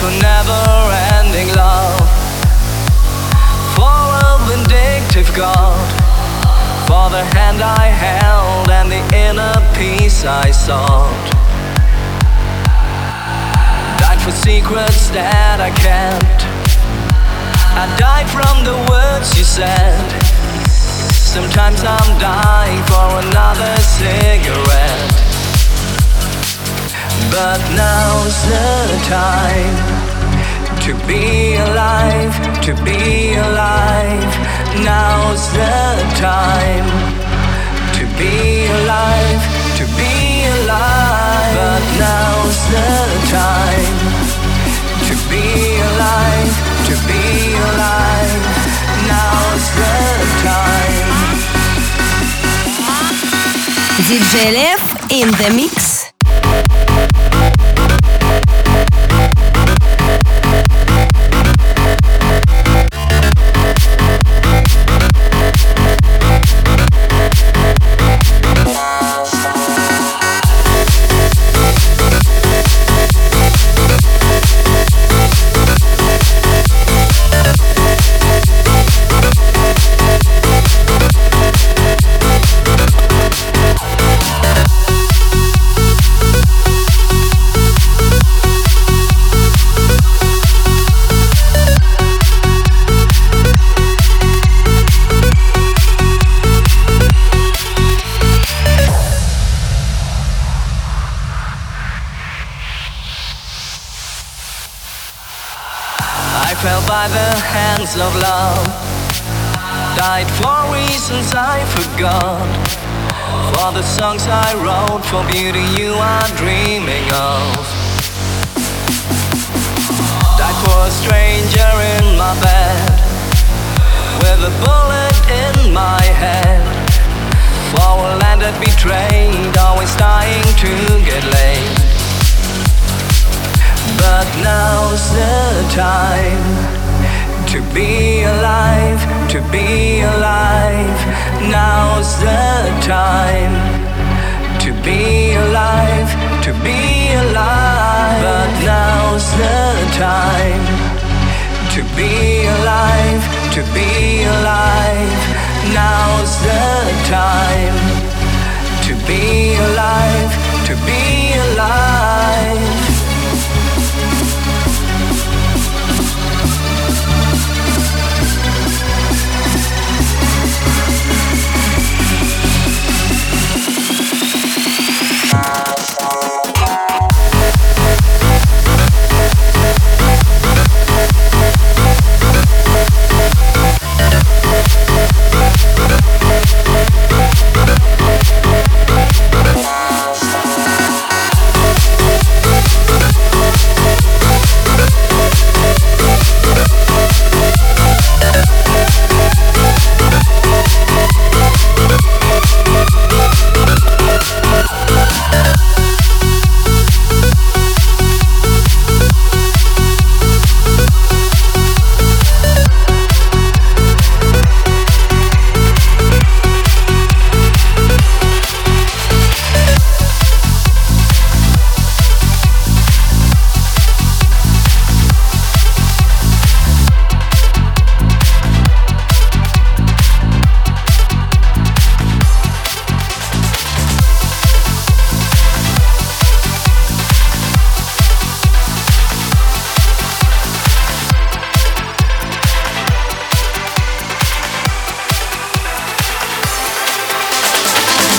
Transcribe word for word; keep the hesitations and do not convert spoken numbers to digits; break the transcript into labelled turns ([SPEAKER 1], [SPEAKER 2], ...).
[SPEAKER 1] for never-ending love, for a vindictive God, for the hand I held and the inner peace I sought. Died for secrets that I kept. I died from the words you said. Sometimes I'm dying for another cigarette. But now's the time to be alive, to be alive. Now's the time to be alive, to be alive. But now's the time to be alive, to be alive. Now's the time.
[SPEAKER 2] ди джей Lev in the mix.
[SPEAKER 1] By the hands of love, died for reasons I forgot, for the songs I wrote, for beauty you are dreaming of. Died for a stranger in my bed, with a bullet in my head, for a land that betrayed, always dying to get laid. But now's the time to be alive, to be alive. Now's the time to be alive, to be alive. But now's the time to be alive, to be alive. Now's the time to be alive, to be alive.